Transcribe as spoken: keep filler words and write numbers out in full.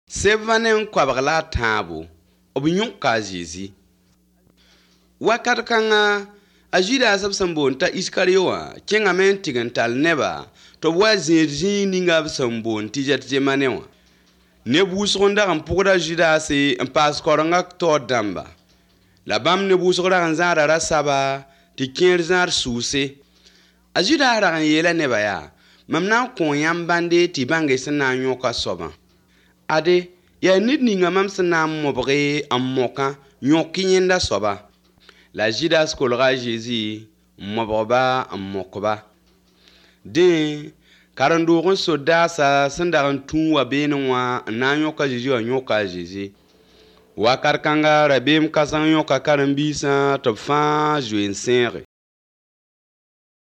Seba ne n kɔbg la a tãabo b yõka a Zezi. Wakat kãngã a Zudas b sẽn boond t'a Iskaryo wã kẽngame n tɩg n tall neba tɩ b wa zẽed zĩig ninga b sẽn boond tɩ Zɛtzemane wã. Neb wʋsg n dag n pʋgda Zudase n paas kaorengã taood dãmba. La bãmb neb wʋsg rag n zãada ra-saba tɩ kẽer zãad sʋʋse. A Zudas rag n yeela neba yaa, mam na n kõ yãmb bãnde tɩ bãnge sẽn na n yõka soabã. Ade, yaa ned ninga mam sẽn na n mobge n mokã yõk-y yẽnda soaba. La Zudas kolga a Zezi n mobgba n mokba. Dẽ, karen-doog n sodaasa sẽn dag n tũ wa beenẽ wã n na n yõk a Zezi wã yõka a Zezi. Wakat kãnga rabeem kãseng yõka karen-biisã tɩ b fãa zoe n sẽege.